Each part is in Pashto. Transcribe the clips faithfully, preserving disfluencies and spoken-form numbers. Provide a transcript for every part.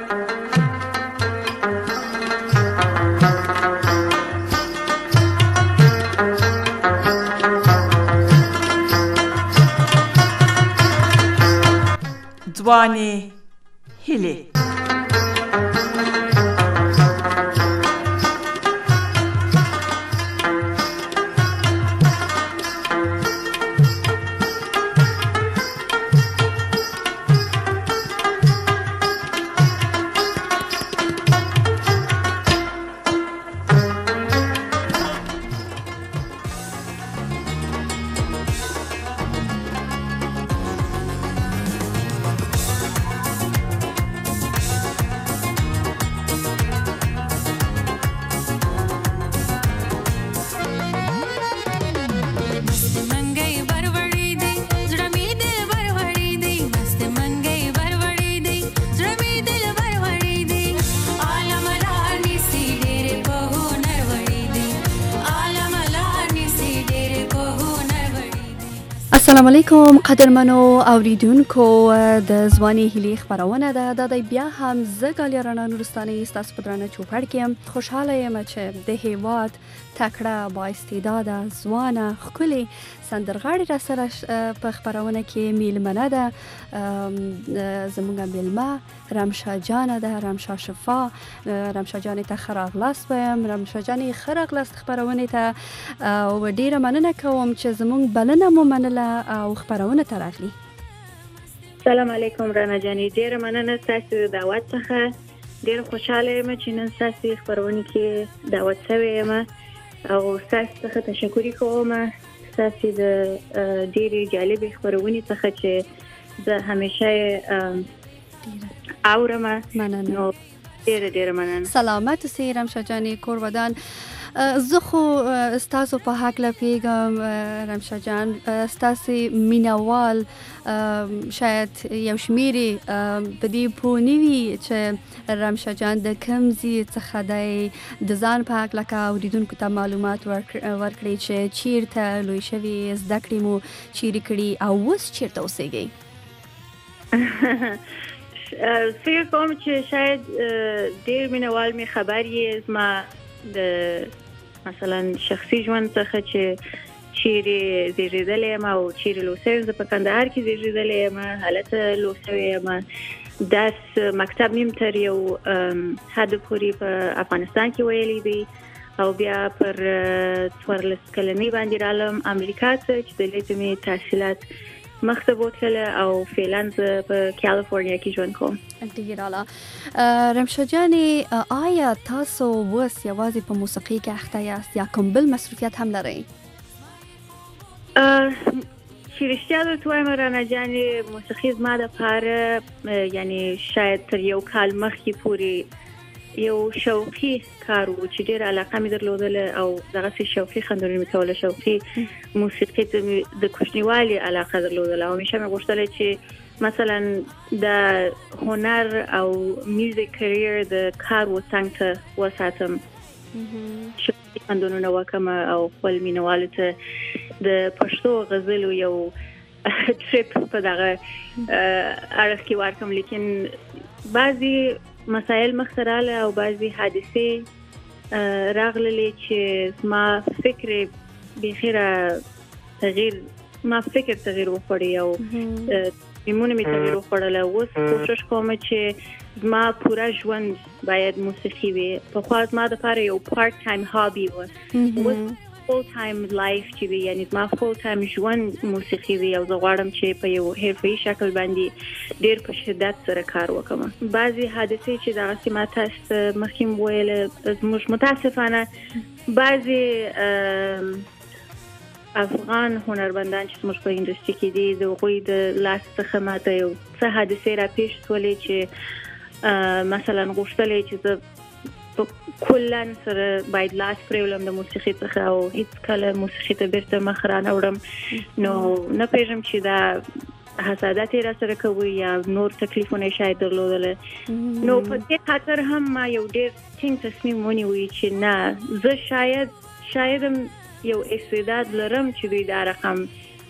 ځوانې هیلې. السلام علیکم قدرمنو اوریدونکو د ځواني هیلې خبرونه ده. د دې بیا هم زه ګالیا رڼا نورستاني ستاسو په درانه چوپړ کې خوشاله یم چې د هیواد تکړه با استعداده ځوانه ښکلې سندرغاړې را سره په خبرونه کې میلمنه ده. زموږ میلمه رمشا جان ده، رمشا شفا. رمشا جان ته ښه راغلاست وایم. رمشا جانې ښه راغلاست خبرونې ته او ډیره مننه کوم چې زموږ بلنه مو منله او خبرونه ته راغلي. سلام علیکم رڼا جانې، ډیره مننه ستاسو د دعوت څخه. ډیره خوشاله یم چې نن ستاسو خبرونه کې دعوت شوی یم او ستاسو څخه تشکر کوم. ستاسو د ډیرې جالبې خبرونه څخه چې زه همیشه اورم. مننه. ډیره ډیره مننه. سلامت اوسئ رمشا جانې، کور ودان. زه خو ستاسو په حق پیږم رمشا جان، ستاسو مینوال شاید یو شمیرې په دې پوه نه وي چې رمشا جان د کوم ځای څخه دی، د ځان په حق لکه اوریدونکو ته معلومات ورکړي چې چیرته لوی شوي، زده کړې مو چیرې کړي او اوس چیرته اوسېږئ؟ فکر کوم چې شاید ډیر مینوال می خبر یې زما د مثلا شخصي ژوند څخه چې چیرې زیږیدلې یم او چیرې لوسه یم. زه په کندهار کې زیږیدلې یم، هلته لوسه یم. درس مکتب میم تر یو حد پورې په افغانستان کې ویلی دی او بیا پر څوارلس کلنۍ باندې رالم امریکا ته چې دلته مې تحصیلات مخته بوتله او فعلا زه په کالیفورنیا کې ژوند کوم. ډیر اعلی. رمشا جانې، آیا تاسو اوس یوازې په موسیقي کې اخته یاست یا کوم بل مصروفیت هم لرئ؟ چې رښتیا درته وایم رڼا جانې، موسیقي زما دپاره یعنی شاید تر یو کال مخکې پورې یو شوقي کار و چې ډېره علاقه مې درلودله او دغسې شوقي خندونه مې کوله. شوقي موسیقي ته مې د کوچنیوالي علاقه درلودله او همیشه مې غوښتله چې مثلا د هنر او میوزیک کریر د کار و څنګ ته وساتم، شوقي خندونه وکړم او خپل مینوالو ته د پښتو غزلو یو ټریپ په دغه اړخ کې ورکړم. لیکن بعضی مسائل مخته راغله او بعضی حادثې راغللې چې زما فکر بیخي را تغییر ما فکر تغییر وکړی او ایمونه مې تغییر وکړله. اوس کوشش کوم چې زما پوره ژوند باید موسیقي وي. پخوا زما دپاره یو پارت ټایم هابي و، اوس فول ټایم لایف چې وي، یعنی زما فول ټایم ژوند موسیقي وي او زه غواړم چې په یو حرفه‌ایي شکل باندې ډېر په شدت سره کار وکړم. بعضې حادثې چې دغسې ما تاسو ته مخکې م ویله، زموږ متاسفانه بعضې افغان هنرمندان چې زموږ په انډسټري کې دي، د هغوی د لاس څخه ما ته یو څه حادثې راپېښ شولې چې مثلا غوښتل چې زه کلا سره باید لاس پرېولم د موسیقي څخه او هیڅ کله موسیقي ته بیرته مخ رانه وړم. نو نه پوهېږم چې دا حسادت یې را سره کوي یا نور تکلیفونه یې شاید درلودله. نو په دې خاطر هم ما یو ډېر ټینګ تصمیم ونیوی چې نه، زه شاید شایدم یو استعداد لرم چې دوی دا رقم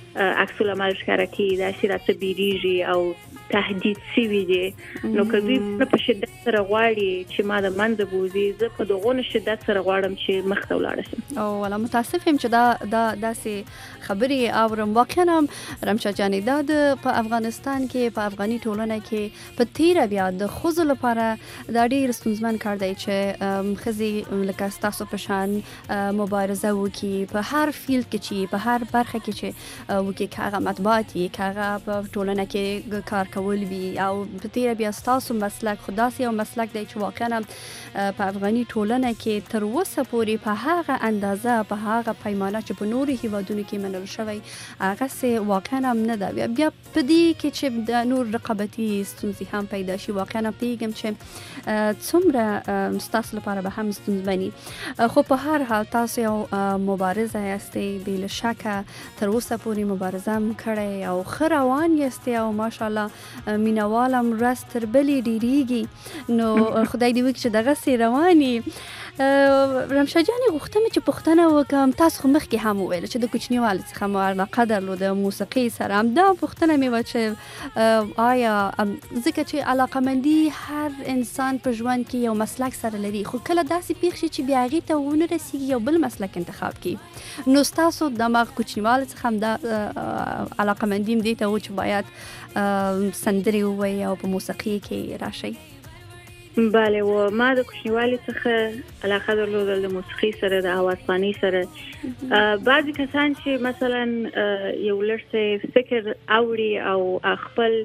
عکس العمل ښکاره کوي داسې راته بیریږي او تهدید شوي دي نو که دوی په شدت سره غواړي چې ما د منځه بوځي زه په دغه شدت سره غواړم چې مخ ته ولاړ شم. او ولا متاسف یم چې دا دا داسې خبرې اورم. واقعا هم رمشه جانې دا د په افغانستان کې په افغاني ټولنه کې په تیره بیا د ښځو لپاره دا ډېر ستونزمن کار دی چې ښځې لکه ستاسو په شان مبارزه وکړي په هر فیلډ کې چې په هر برخه کې چې وکړي که هغه مطبوعات وي که هغه په ټولنه کې کار کول وي او په تیره بیا ستاسو مسلک خو داسې یو مسلک دی چې واقعا په افغاني ټولنه کې تر اوسه پورې په هغه اندازه په هغه پیمانه چې په نورو هیوادونو کې منل شوی هغسې واقعا هم نه ده. بیا په دې کې چې د نور رقابتي ستونزې هم پیدا شي واقعا هم پوهېږم چې څومره ستاسو لپاره به هم ستونزمني. خو په هر حال تاسو یو مبارزه یاستئ بې له شکه تر اوسه پورې مبارزه هم کړی او ښه روان یاستئ او ماشاءالله مینوال هم ورځ تر بلې ډېرېږي نو خدای دې وکړي چې دغسې رواني. رمشه جانې غوښتم چې پوښتنه وکړم تاسو خو مخکې هم وویل چې د کوچنیوالي څخه مو علاقه درلوده موسیقۍ سره همدا پوښتنه مې وه چې آیا ځکه چې علاقهمندي هر انسان په ژوند کې یو مسلک سره لري خو کله داسې پېښ شي چې بیا هغې ته ونه رسېږي یو بل مسلک انتخاب کړي نو ستاسو دماغ کوچنیوالي څخه همدا علاقهمندي هم دې ته و چې باید سندرې ووایي او په موسیقۍ کې راشئ؟ بله و ما د کوچنیوالي څخه علاقه درلودل د موسیقۍ سره د آوازخوانۍ سره. بعضې کسان چې مثلا یو لږ څه فکر اوري او خپل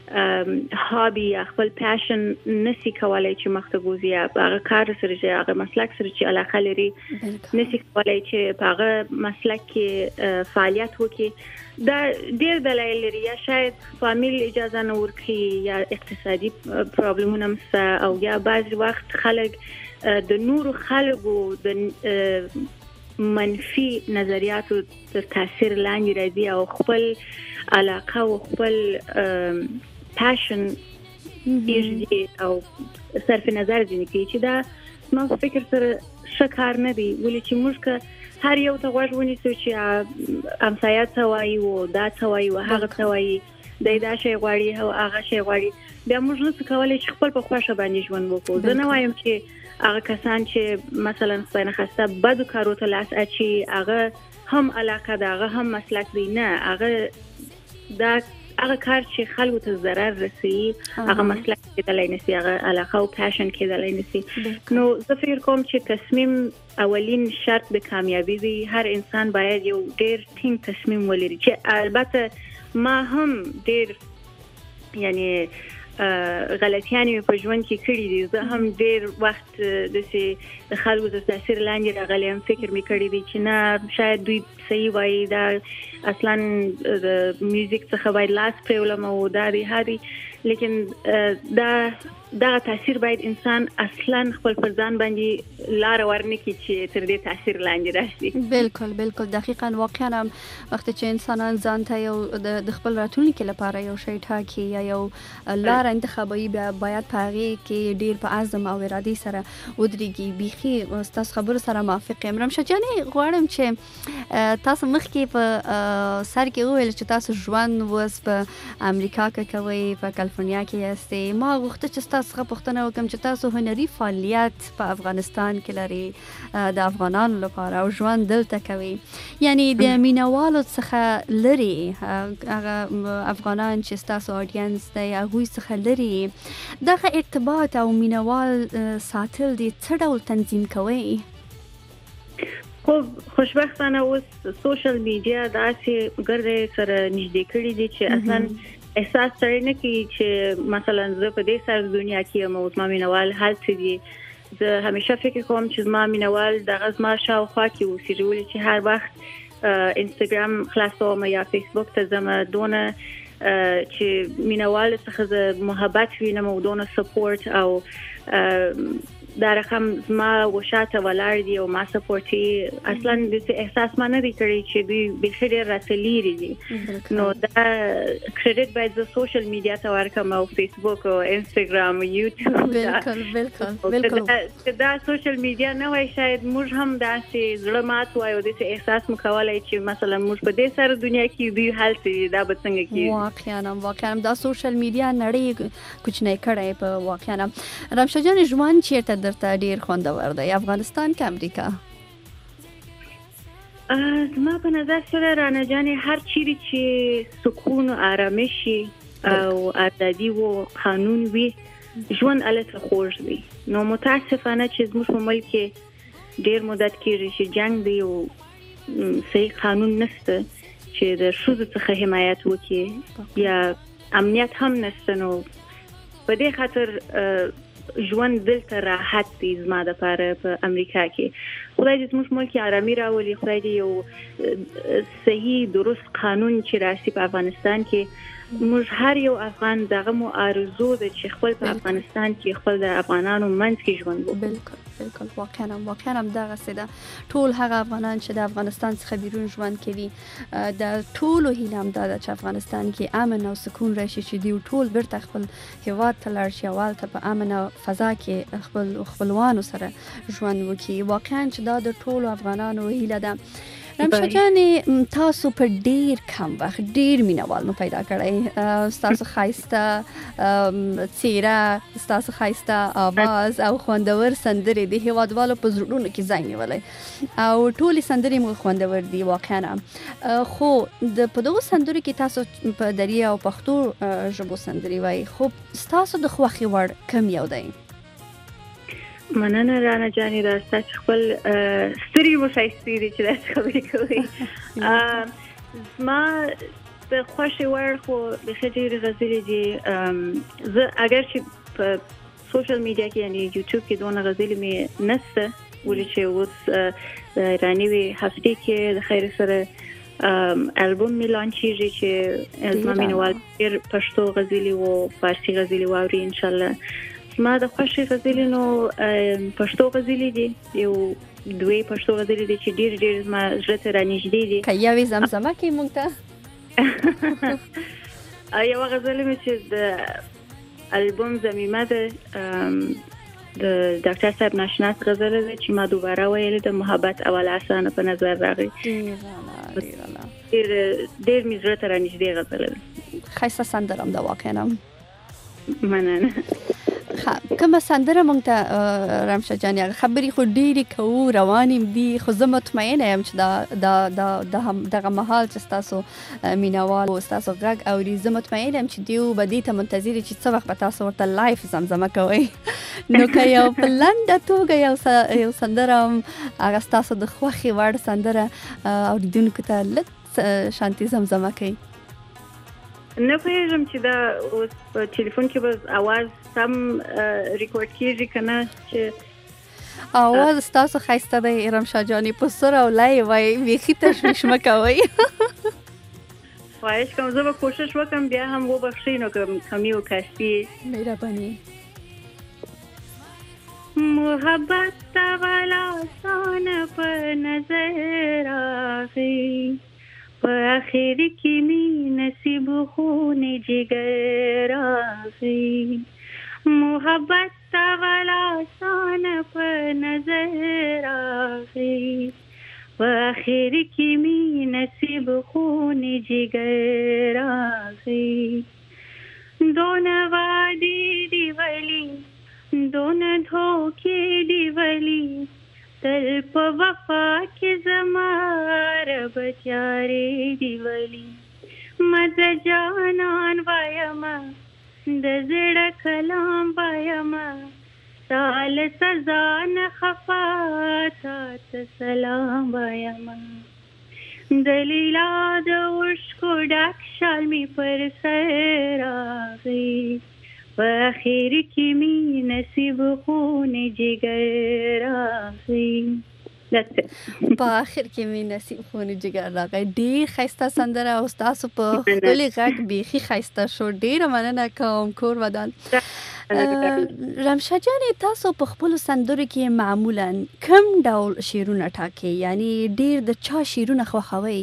هابي یا خپل پیشن نسی کولای چې مخ ته بوځي هغه کار سره چې هغه مسلک سره چې علاقه لري نسی کولای چې په هغه مسلک کې فعالیت وکړي. دا ډېر دلایل لري یا شاید فامیل اجازه نه ورکړي یا اقتصادي پرابلمونه هم شته او یا بعضې وخت خلک د نورو خلکو د منفي نظریاتو تر تاثیر لاندې راځي او خپل علاقه او خپل پاشن یې او صرف نظر ځینې کوي چې دا ما په فکر سره ښه کار نه دی ولې چې موږ که هر یو ته غوږ ونیسو چې همسایه څه وایي و دا څه وایي و هغه څه وایي دی دا شی غواړي او هغه شی غواړي بیا موږ نشو کولی چې خپل په خوښه باندې ژوند وکړو. زه نه وایم چې هغه کسان چې مثلا خدای نخواسته بدو کارو ته لاس اچي هغه هم علاقه ده هغه هم مسلک دی نه هغه دا هغه کار چې خلکو ته ضرر رسوي هغه مسلک کېدلی نشي هغه علاقه او پاشن کېدلی نشي. نو زه فکر کوم چې تصمیم اولین شرط د کامیابی دی. هر انسان باید یو ډېر ټینګ تصمیم ولري چې البته ما هم ډېر یعنی غلطیانی په ژوند کې کړې دي. زه هم ډېر وخت داسې د خلکو د تاثیر لاندې راغلی یم فکر مې کړی دی چې نه شاید دوی صحیح وایي دا اصلا د میوزیک څخه باید لاس پرېولم او دا دی هادي لیکن دا دغه تاثیر باید انسان اصلا خپل پر ځان باندې لاره ورنکړي چې تر دې تاثیر لاندې راشي. بالکل بالکل دقیقاً واقعا هم وخت چې انسانان ځان ته یو د خپل راتلونکي لپاره یو شی ټاکي یا یو لاره انتخابوي باید په هغې کې ډېر په عزم او ارادې سره ودرېږي. بیخي ستاسو خبرو سره موافق یم. رمشه جانې غواړم چې تاسو مخکې په سر کې وویل چې تاسو ژوند اوس په امریکا کې کوئ په کالیفورنیا کې یاستئ. ما غوښته چې تاسو څخه پوښتنه وکړم چې تاسو هنري فعالیت په افغانستان کې لري د افغانانو لپاره او ژوند دلته کوي یعنی د مینوالو څخه لري هغه افغانان چې ستاسو اډینس دی هغوی څخه لري دغه ارتباط او مینوال ساتل دي څه ډول تنظیم کوئ؟ خو خوشبختانه اوس سوشل میډیا داسې ګرد سره نږدې کړي دي چې اصلا احساس سره نه کوي چې مثلا زه په دې سر دنیا کې یم او زما مینوال هلته دي. زه همیشه فکر کوم چې زما مینوال دغه زما شاوخوا کې اوسېږي ولې چې هر وخت انستګرام خلاصوم یا فیسبوک ته ځم دونه چې مینوال څخه زه محبت وینم او دونه سپورټ او دا رقم ما وشاته ولاړ دي او ما سپورټي اصلا د احساس ما نه دی کړی چې دوی بخیر راتلېری دي نو دا کریډټ باید د سوشل میډیا ته ورکړم او فیسبوک او انستګرام او یوټیوب بالکل بالکل بالکل دا سوشل میډیا نه وای شاید موږ هم داسې زړه مات وایو د احساس مکولای چې مثلا موږ په دې سره دنیا کې دوی حالت دا به څنګه کیږي واقعا واقعا دا سوشل میډیا نړۍ کوچنی کړی په واقعا رمشه جان ژوند چیرته درته ډیر خوندور دی افغانستان که امریکا زما په نظر سره رانه جانې هر چیرې چې سکون او آرامش او ازادي او قانون وي ژوند الته خوږ وي نو متاسفانه چې زموږ په ملک کې ډیر مدت کېږي چې جنگ دی او صحیح قانون نشته چې د ښځو څخه حمایت وکړي یا امنیت هم نشته نو په دې خاطر ژوند دلته راحت دی زما د پاره په امریکا کې خدای دې زموږ ملک آرامي راولي خدای دې یو صحیح درست قانون چې راشي په افغانستان کې موږ هر یو افغان دغه مو آرزو ده چې خپل په افغانستان کې خپل د افغانانو منځ کې ژوند وکړي بالکل بالکل واقعا واقعا دغه سده ټول هغه افغانان چې د افغانستان څخه بیرون ژوند کوي د ټولو هیله هم ده چې افغانستان کې امن او سکون راشي چې دی ټول بیرته خپل هیواد ته لاړ شي او ته په امن او فضا کې خپل خپلوانو سره ژوند وکړي واقعا چې دا د ټولو افغانانو هیله ده رمشه جانې تاسو په ډیر کم وخت ډیر مینوال مو پیدا کړی تاسو ښایسته څیره تاسو ښایسته آواز او خوندور سندرې د هیوادوالو په زړونو کې ځای نیولی او ټولې سندرې مو خوندور دي واقعا خو د په دغو سندرو کې تاسو په دري او پښتو ژبو سندرې وایي خو ستاسو د خوښې وړ کوم یو دی مننه رانه جانې دا ستاسو خپل سترګې مو ښایستې دي چې داسې خبرې کوئ زما د خوښې وړ خو بیخي ډېرې غزلې دي زه اگر چې په سوشل میډیا کې یعنی یوټیوب کې دونه غزلې مې نشته ولې چې اوس رانوي هفتې کې د خیر سره البوم مې لانچېږي چې زما مینوال ډېر پښتو غزلې او فارسي غزلې واوري انشاءالله ما د خوښې غزلې نو پښتو غزلې دي یو دوی پښتو غزلې دي چې ډېر ډېر زما زړه ته رانږدې دي که یوې زمزمه کې موږ ته یوه غزلې مې چې د البوم زمیمه ده د ډاکټر صاحب ناشناس غزله ده چې ما دوباره ویلې د محبت اول اسانه په نظر راغی ډېر ډېر مې زړه ته رانږدې غزله ده ښایسته سندره هم ده واقعا مننه کومه سندره مونږ ته رمشه جان خبرې خو ډېرې کوو روانې دي خو زه مطمئنه یم چې دا دا دغه مهال چې ستاسو مینوال او ستاسو غږ اوري زه مطمئنه یم چې دوی به دې ته منتظر چې څه وخت به تاسو ورته لایف زمزمه کوئ نو که یو په لنډه توګه یو سندره هغه ستاسو د خوښې وړ سندره اورېدونکو ته لږ شانتي زمزمه کوي نه پوهېږم چې دا اوس په ټلیفون کې به اواز سم ریکورډ کېږي که نه چې اواز ستاسو ښایسته دی رمشه جانې په سر او لای وایي بیخي تشویش مه کوئ خواهش کوم زه به کوشش وکړم بیا هم وبخښئ نو کمی و کستی مهرباني محبت والا سان په نظر راغی په آخر کې می نصیب خون جگر راغی محبت والا سان په نظر راغی په آخر کې می نصیب خون جگر راغی دونه وادي دی ولی دونه دھوکې دی ولی تل په وفا کې زما رب تیارې دی ولی مزه جانان وایما د زړه کلام وایما سال سزا نه خفا تا سلام وایما دلیلا د عشقو ډک شال می پر سر راغی په آخر کې می نصیب خون جگر راغی په آخر کې می نصیب خون جگر راغی ډېر ښایسته سندره او ستاسو په ښکلي غږ بیخي ښایسته شو ډېره مننه کوم کور ودان رمشه جان تاسو په خپل سندرو کې معمولا کوم ډول شعرونه ټاکي، یعنی ډیر د چا شعرونه خوښوي؟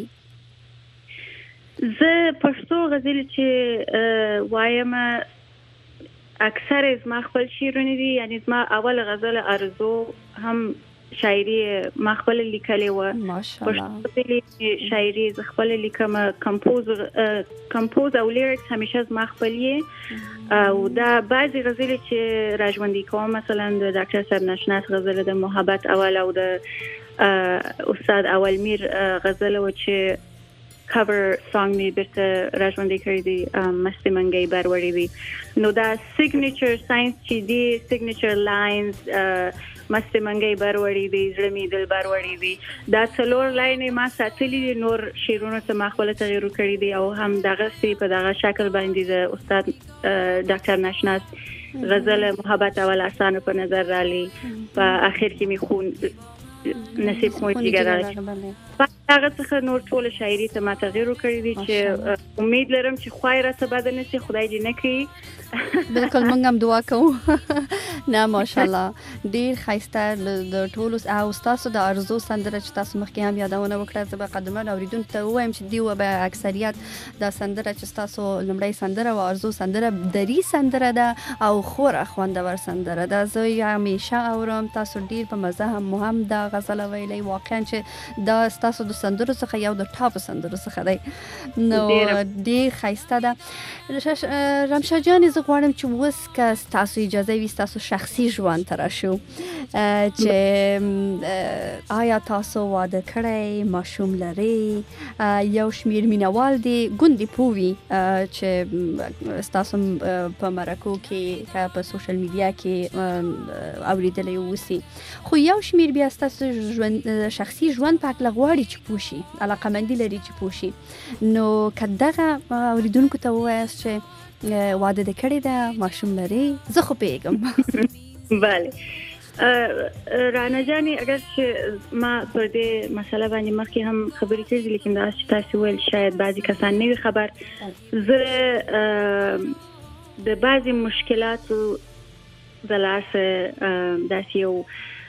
زه پښتو غزل چې وایم اکثر زما خپل شعرونه دي، یعنی زما اول غزل ارزو هم شاعري ما خپل لیکلې و، ماشاءالله شاعري ز خپل لیکم، کمپوز کمپوز او لیریکس همیشه زما خپل یې، او دا بعضی غزل چې راژوندي کوم مثلا د ډاکټر صاحب ناشناس غزل د محبت اول او د استاد اول میر غزل و چې cover song می برته راژوندي کړی دی، مستی منګي بروړی دی. نو دا signature science چې دی signature lines مستی منګي بروړی دی، زړه می دل بروړی دی، دا څلور لاینې ما ساتلې، نور شعرونه ته ما خپل تغیر کړی دی او هم دغه سی په دغه شکل باندې د استاد ډاکټر ناشناس غزل محبت اول آسان په نظر رالی، په اخر کې می خون نصیب خون جګر راځي. هغه څخه نور ټول شاعري ته ما تغیر کړی دي چې امید لرم چې خوای را ته بد نه سي، خدای دې نه کړي. بالکل موږ هم دعا کوو. نه ماشاءالله ډیر ښایسته د ټولو او تاسو د ارزو سندره چې تاسو مخکې هم یادونه وکړه، زه به قدمن اوریدونکو ته وایم چې دی و به اکثریت د سندره چې تاسو لمړی سندره او ارزو سندره دری سندره ده او خورا خوندور سندره ده. زه همیشه اورم، تاسو ډیر په مزه هم مهم دا غزل ویلې، واقعا چې دا تاسو د سندرو څخه یو د ټاپ سندرو څخه دی، نو ډیر ښایسته ده. رمشه جان زه غواړم چې اوس که تاسو اجازه وي تاسو شخصي ژوند ته راشو، چې آیا تاسو واده کړی، ماشوم لري، یو شمیر مینوال دی ګوندې پوي چې تاسو په مرکو کې که په سوشل میډیا کې اوریدلی اوسي، خو یو شمیر بیا تاسو شخصي ژوند په هکله غواړي چې پوشي، علاقمندي لري چې پوشي، نو که دغه اوریدونکو ته ووایاست چې واده دې کړی ده، ماشوم لري، زه خو پوهیږم. بله رانا جاني، اگر چې ما پر دې مسله باندې مخکې هم خبرې کړې، لیکن دا چې تاسو ویل شاید بعضی کسان نه وي خبر، زه د بعضی مشکلاتو د لاسه داسې یو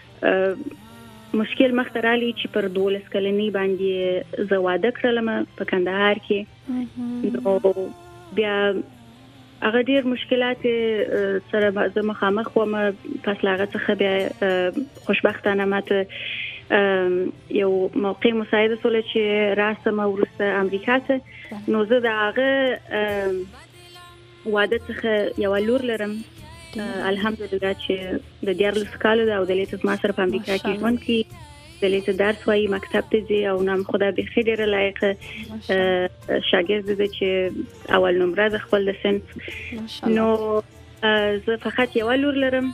مشکل مخته رالی چې پر دولس کلنی باندې زه واده کړلم په کندهار کې، نو بیا هغه ډیر مشکلات سره زه مخامخ وم. پس له هغه څخه بیا خوشبختانه ماته یو موقع مساعده شوله چې راسم وروسته امریکا ته، نو زه د هغه واده څخه یو لور لرم الحمدلله چې د دیارلس کالو ده او د لیته ما سره په امریکا کې ژوند کوي، د لیته درس وایي، مکتب ته ځي او نام خدا بخیر ډیره لایقه شاګرد ده چې اول نمره د خپل د صنف. نو زه فقط یو لور لرم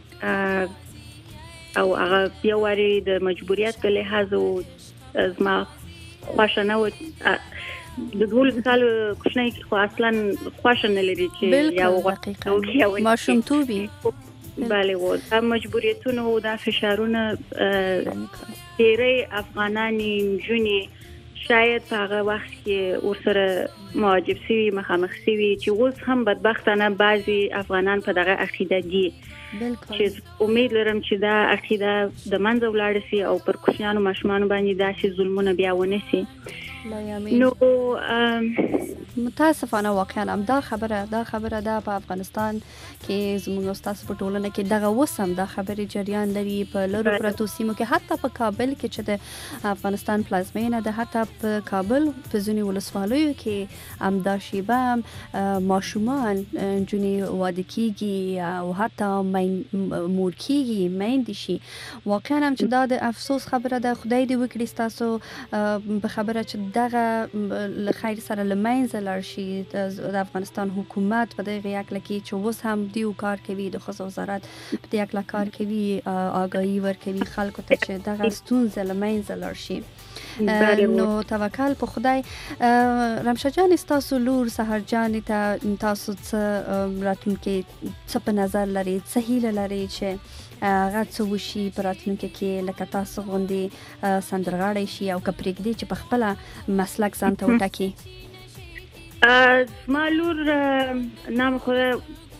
او هغه یو واري د مجبوریت په لحاظ او زما خوښه نه و د دولس کالو کوچنی خو اصلا خوښه نه لري چې یو وخت ماشوم توبي. بله و دا مجبوریتونه و دا فشارونه ډیری افغانانی نجونې شاید په هغه وخت کې ورسره مواجب شوي، مخامخ شوي، چې اوس هم بدبختانه بعضي افغانان په دغه عقیده دي، چې امید لرم چې دا عقیده د منځه ولاړه شي او پر کوچنیانو ماشومانو باندې داسې ظلمونه بیا ونه شي. نو متاسفانه واقعا هم دا خبره دا خبره ده په افغانستان کې زموږ استاد په ټولنه کې دغه وسم دا خبرې جریان لري په لرو پرتو سیمو کې، حتی په کابل کې چې د افغانستان پلازمینه ده، حتی په کابل په ځینې ولسوالیو کې هم دا شیبه ماشومان نجونې واده کیږي او حتی مور کیږي، میندې شي. واقعا هم چې دا د افسوس خبره ده. خدای دې وکړي ستاسو په خبره چې دغه له خیر سره له منځه لاړ شي. د افغانستان حکومت په دغه یکله کې چې اوس هم دیو کار کوي، د ښځو وزارت په دې یکله کار کوي، آګاهي ورکوي خلکو ته چې دغه ستونزه له منځه لاړ شي. نو توکل په خدای. رمشه جان ستاسو لور سحر جان ته تاسو څه راتلونکي څه په نظر لري، څه هیله لري چې هغه څه وشي په راتلونکي کې، لکه تاسو غوندې سندرغاړی شي او که پرېږدي چې په خپله مسلک ځان ته وټاکي؟ زما لور نام خدا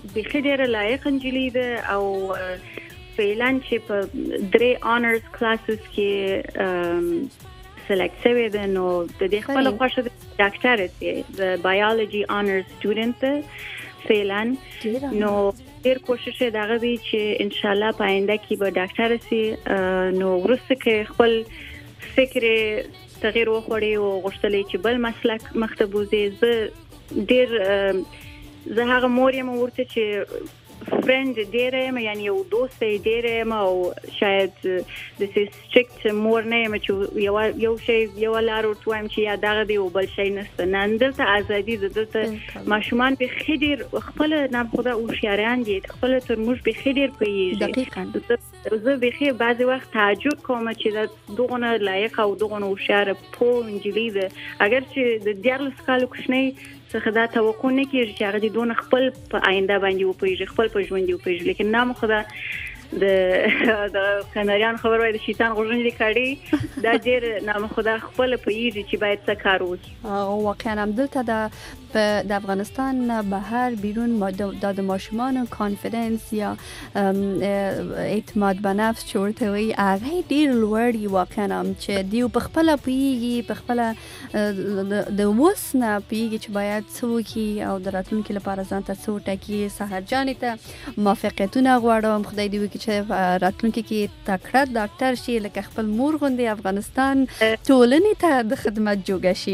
بخې ډېره لایق نجلۍ ده او فعلا چې په درې آنرز کلاسز کې سلیکټ شوې ده نو د دې خپل خوښه د ډاکټر دی د بایولوژي آنرز سټوډنټ ده فعلا نو ډېر کوشش یې دغه دی چې ان شاء الله په آینده کې به ډاکټر سي نو ورسته کې خپل فکر تغییر وخوړي او غوښتلې چې بل مسلک مخته بوزي زه ډېر زه هغه مور یم ورته چې فرند ډېر یم یعنی یو دوست ډېر یم او شاید د سټریکټ مور نه یم چې یو یو شی یو لار ورته وایم چې یا دغه دی او بل شی نشته نن دلته ازادي ده دلته ماشومان به خېډیر خپل نه خدا او شیران دي خپل ترموز به خېډیر پیږي دقیقاً زه به خې بعضی وخت تعجب کوم چې دغه لایق او دغه هوښیار په انجلي ده اگر چې د دیارلس کالو کوښنی څخه دا توقع نه کیږي چې هغه د دون خپل په آینده باندې وپیږي خپل په ژوند دی وپیږي لیکن نام خدا د د کناریان خبر وای د شیطان غوښنه دي کړي دا ډېر نام خدا خپل پیږي چې باید څه کار وکړي او واقعا هم دلته د د افغانستان بهر بیرون د ماشومان کانفیدنس یا اعتماد به نفس چې ورته وي هغه ډېر لوړ دی واقعا هم چې دیو په خپل پیږي په خپل د وسنه پیږي چې باید څه وکړي او د راتلونکي لپاره ځان ته څه وټاکي سحرجانې ته موافقتونه غواړم خدای دې وکړي چې راتلونکي کې تکړه ډاکټر شي لکه خپل مور غوندې افغانستان ټولنې ته د خدمت جوګه شي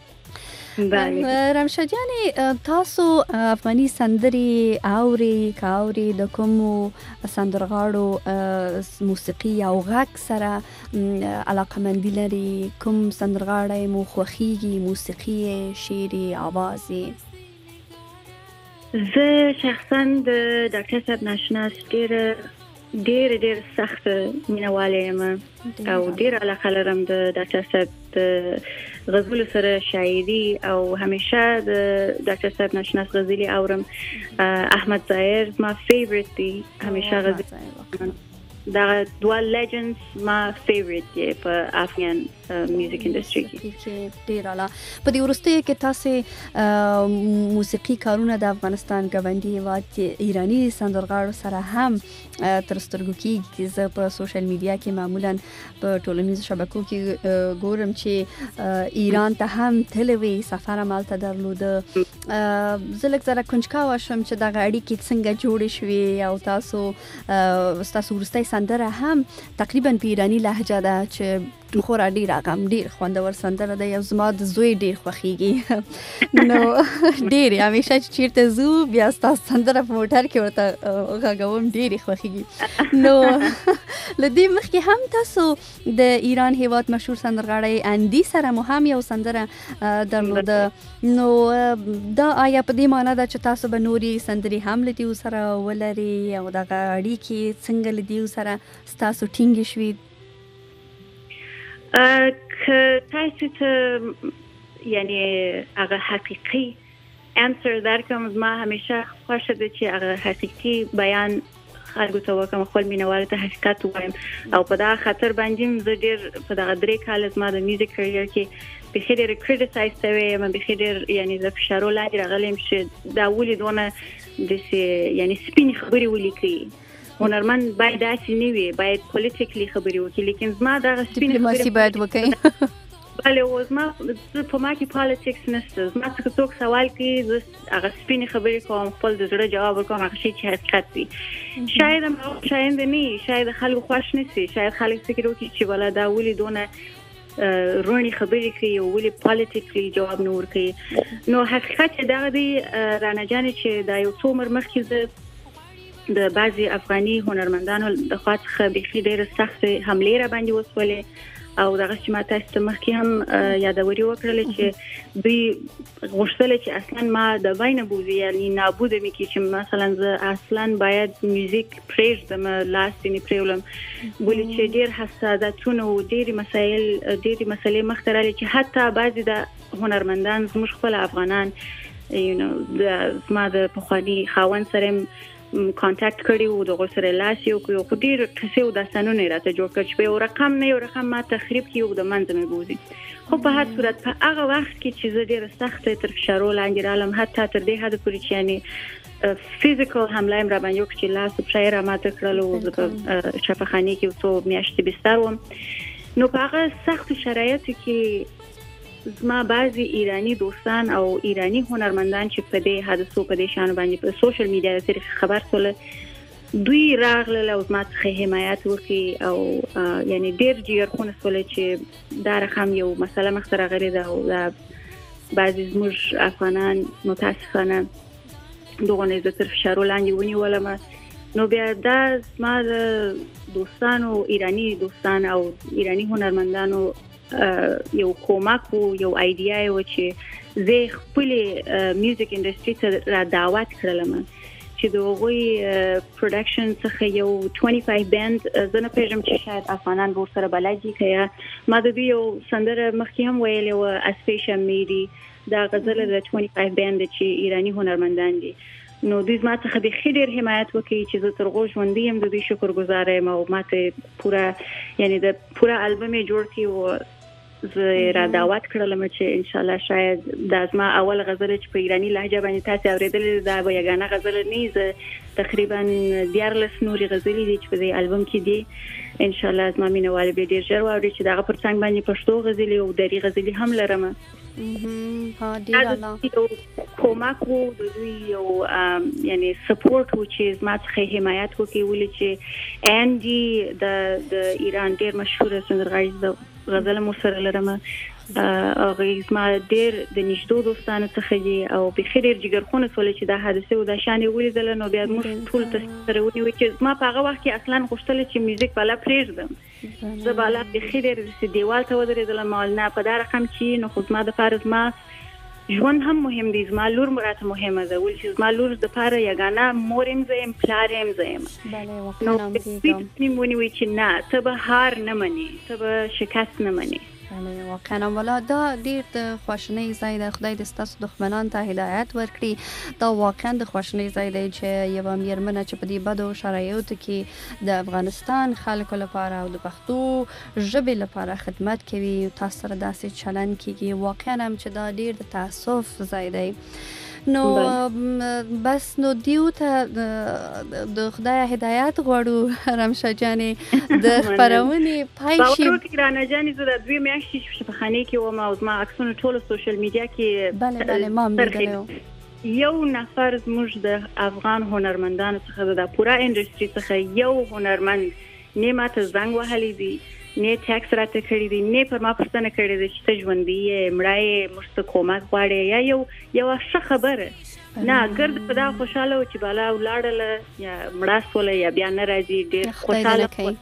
رمشه جانې تاسو افغاني سندرې اوري کاوري د کومو سندرغاړو موسیقي او غږ سره علاقمندي لري کوم سندرغاړی مو خوښیږي موسیقي شعري आवाज زه شخصا د ډاکټر صاحب ناشناس ډېر ډېر ډېر سخت مینهواله یم او ډېر علاقه لرم د ډاکټر صاحب د غزل سره شاعري او همیشه د ډاکټر صاحب ناشناس غزلي اورم احمد ظاهر ما فیوریټ دی همیشه غزل دا دوه لیجندز ما فیوریټ دی په افغان میوزیک انډستری کې ډیر اعلی په دې ورستۍ کې تاسو موسیقي کارونه د افغانستان غونډي هیواد ایرانی سندرغاړو سره هم تر سترګو کې زه په سوشل میډیا کې معمولا په ټولنیزو شبکو کې ګورم چې ایران ته هم تلوي سفر عملته درلوده زه لږ زره کنجکاوه شوم چې دغه اړیکې څنګه جوړې شوې او تاسو ستاسو ورستۍ سندره هم تقریبا په ایرانی لهجه ده چې خورا ډیر غم ډیر خوندور سندره ده یو زما د زوی ډیر خوښیږي نو ډیر همیشه چې چیرته زو بیا تاسو سندره په موټر کې ورته غاغوم ډیر خوښیږي نو لدې مخکې هم تاسو د ایران هیواد مشهور سندرغاړی اندی سره مو هم یو سندره درلوده نو دا آیا په دې معنی ده چې تاسو به نوري سندري هم لدیو سره ولري او دغه اړیکې څنګه لدیو سره تاسو ټینګ شوي که تاسو ته یعنی هغه حقیقي انسر درکم ما همیشه خوښه ده چې هغه حقیقي بیان خلکو ته وکم خپل مینوال ته حقیقت وایم او په دا خاطر باندې زه ډېر په دغه درې کال زما د میوزیک کریئر کې به خیر کریټیسایز شوی یم به خیر یعنی د فشارو لاندې راغلم چې دا ولې دونه د یعنی سپین خبرې ولیکي هنرمند باید داسې نه وي باید پولیټیکلی خبرې وکړي لیکن زما دغه سپین ډیپلوماسي باید وکړي بله او زما په ما کې پالیټکس نشته زما څخه څوک سوال کوي زه هغه سپینې خبرې کوم خپل د زړه جواب ورکوم هغه شی چې حقیقت وي شاید هم شاید نه شاید خلکو خوښ نه شي شاید خلک فکر وکړي چې ولا دا ولې دونه رونی خبرې کوي او ولې پالیټیکلی جواب نه ورکوي نو حقیقت دا دی رانه جانې چې دا یو څو عمر مخکې زه د بعضي افغاني هنرمندانو د خوا څخه بيخي ډېر سخت حملې را باندې وسولې او دغه چې ما تاسو ته مخکې هم یادوري وکړل چې دوی غوښتل چې اصلا ما د باینه بوزي یعنی نابود مې کې چې مثلا زه اصلا باید میوزیک پرېږدم لاستې پرېولم ولې چې ډېر حساسیتونه او ډېر مسایل ډېر مسلې مخته راغلي چې حتی بعضي د هنرمندان زموږ خپل افغانان یو نو د ما د پخوانی خاوند سره کانټاکټ کړی وو دغه سره لاس یو کو خو ډیر کسي او داسانونه راته جوړ کړ چې یو رقم نه یو رقم ما تخریب کیو د منځ مې بوزي خو په هر صورت په هغه وخت کې چې زه ډیر سخت تر فشارو لاندې رالم حتی تر دې حد پورې چې یعنی فزیکل حمله را باندې وکړ چې لاس او پښې را ماته کړل او په شفاخانه کې څو میاشتې بستر وم. نو په هغه سخت شرایطو کې زما بعضی ایرانی دوستان او ایرانی هنرمندان چې په دې حادثو په دې شان باندې په سوشل میډیا سره خبر سول دوی راغله او زما څخه حمایت وکړي او یعنی ډیر جیرخونه سول چې دا رقم یو مسله مخته راغلي ده او دا بعضی زموږ افغانان متاسفانه دغه نه تر فشار لاندې ونیولم. نو بیا دا زما د دوستانو ایرانی دوستان او ایرانی هنرمندانو یو کومک او یو ایډیا و چې زه خپل میوزیک انډستری ته را دعوت کړلم چې دغوی پروډکشن څخه یو پنځه و پنځه بند زنه پېژم چې شاید افغانان ور سره بلدي کیا ما د یو سندره مخکې هم ویلې و اسپیشن میری دا غزل د پنځه و پنځه بند چې ایرانی هنرمندان دي. نو دوی ما ته د خډیر حمایت وکړي چې زه تر غو ژوندۍ هم د دوی شکرګزار یم او ماته پورا یعنی د پورا البم جوړ کړي او زه را دعوت کړلم چې ان شاء الله شاید دا زما اول غزل چې په ایرانی لهجه باندې تاسو اوریدلې دا به یګانه غزل نه زه تقریبا دیارلس نوري غزلې دي چې په دې البم کې دي. ان شاء الله زما مینوال به ډیر ژر واوري چې دا پر څنګه باندې پښتو غزلې او دری غزلې هم لرم. ها ډیر الله کومک وو د دوی یو یعنی سپورټ و چې زما څخه حمایت وکړي ولې چې انډي د د ایران ډیر مشهور سندرغاړي غزل مو سره لرم او زما ډیر د نشدو دوستانو څخه دي او په خیر جګرخونه سول چې دا حادثه و د شانې ولیدل. نو بیا موږ ټول تر ونی و چې ما په هغه وخت کې اصلا غوښتل چې میوزیک بالا پریږدم زه بالا په خیر د دیوال ته ودرېدل مال نه په دا رقم چې نو خو ما د فرض ما ژوند هم مهم دي زما لور مراته مهمه ده ول چې زما لور د پاره یګانه مورم زم پلارم زم بله نو په نیمونی وی چې نه ته به هار نه مني ته به شکست نه مني. بله واقعا ولا دا ډیر د خوشنۍ ځای ده. خدای دې ستاسو دښمنان ته هدایت ورکړي. دا واقعا د خوشنۍ ځای دی چې یوه میرمنه چې په دې بدو شرایطو کې د افغانستان خلکو لپاره او د پښتو ژبې لپاره خدمت کوي تاسو سره داسې چلند کیږي. واقعا هم چې دا ډیر د تاسف ځای دی. نو بس نو دیو ته د خدای هدایت غواړو رمشه جانې د خپرونې پای شي. باور رانه جانې زه د دوی میاشتې شفاخانه کې وم او زما عکسونه ټول سوشل میډیا کې بله بله ما هم لیدلی یو نفر زموږ د افغان هنرمندانو څخه د پورا انډستری څخه یو هنرمند نه ماته زنګ وهلی دی نه ټیکس راته کړی دی نه پر ما پوښتنه کړې ده چې ته ژوندۍ یې مړه یې موږ ته کومک غواړې یا یو یوه ښه خبره نه ګرد په دا خوشحاله و چې بالا ولاړله یا مړه سوله یا بیا نه راځي ډېر خوشحاله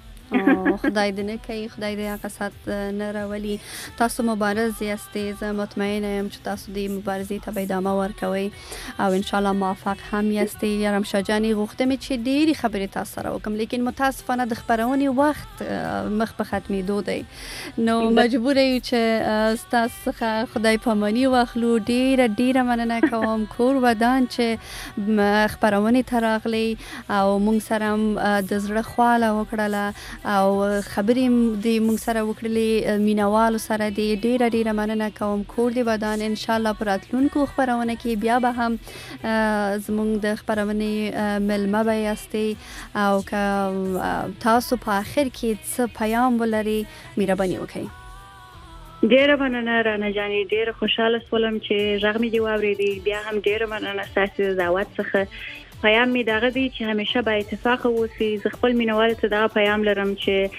خدای دې نه کوي خدای دې هغه ساعت نه راولي. تاسو مبارز یاستئ زه مطمئنه یم چې تاسو دې مبارزې ته به ادامه ورکوئ او انشاءالله موفق هم یاستئ. رمشه جانې غوښته مې چې ډېرې خبرې تاسو سره وکړم لیکن متاسفانه د خپرونې وخت مخ په ختمېدو دی نو مجبوره یو چې ستاسو څخه خدای پاماني واخلو. ډېره ډېره مننه کوم کور ودان چې خپرونې ته راغلی او موږ سره هم د زړه خواله وکړله او خبرې دې موږ سره وکړلې مینوالو سره دې ډېره ډېره مننه کوم. کور دې ودان انشاءالله په راتلونکو خپرونه کې بیا به هم زموږ د خپرونې مېلمه به یاستئ او که تاسو په آخر کې څه پیام ولرئ مهرباني وکړئ. ډېره مننه رانه جانې ډېره خوشحاله شولم چې غږ مې دې واورېدی. بیا هم ډېره مننه ستاسو د دعوت څخه. پیام می دغه دی چې همیشه با اتفاق اوسئ. زه خپل مینوالو ته دغه پیام لرم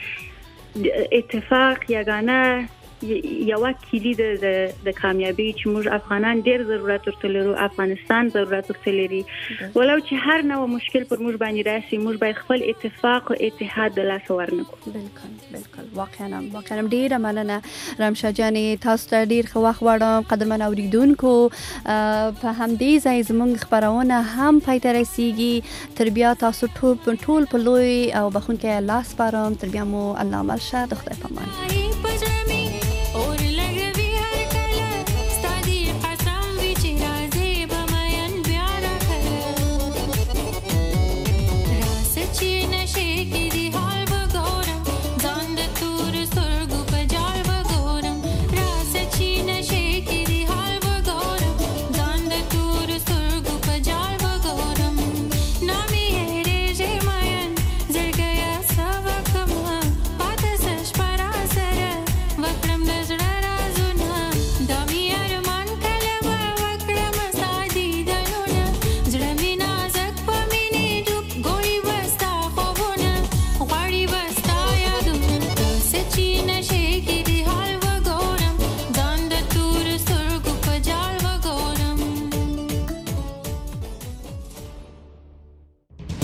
چې اتفاق یګانه یوه کلي ده د کامیابی چې موږ افغانان ډېر ضرورت ورته لرو افغانستان ضرورت ورته لري. ولو چې هر نوع مشکل پر موږ باندې راسي موږ باید خپل اتفاق او اتحاد د لاسه ورنکړو. بالکل بالکل واقعا واقعا ډېره مننه رمشه جانې تاسو ته ډېر ښه وخت غواړم. قدرمن اوریدونکو په همدې ځای زموږ خپرونه هم پای ته رسیږي. تر بیا تاسو ټول په لوی او بخښونکی الله سپارم. تر بیا مو الله مل شه. د خدای په امان.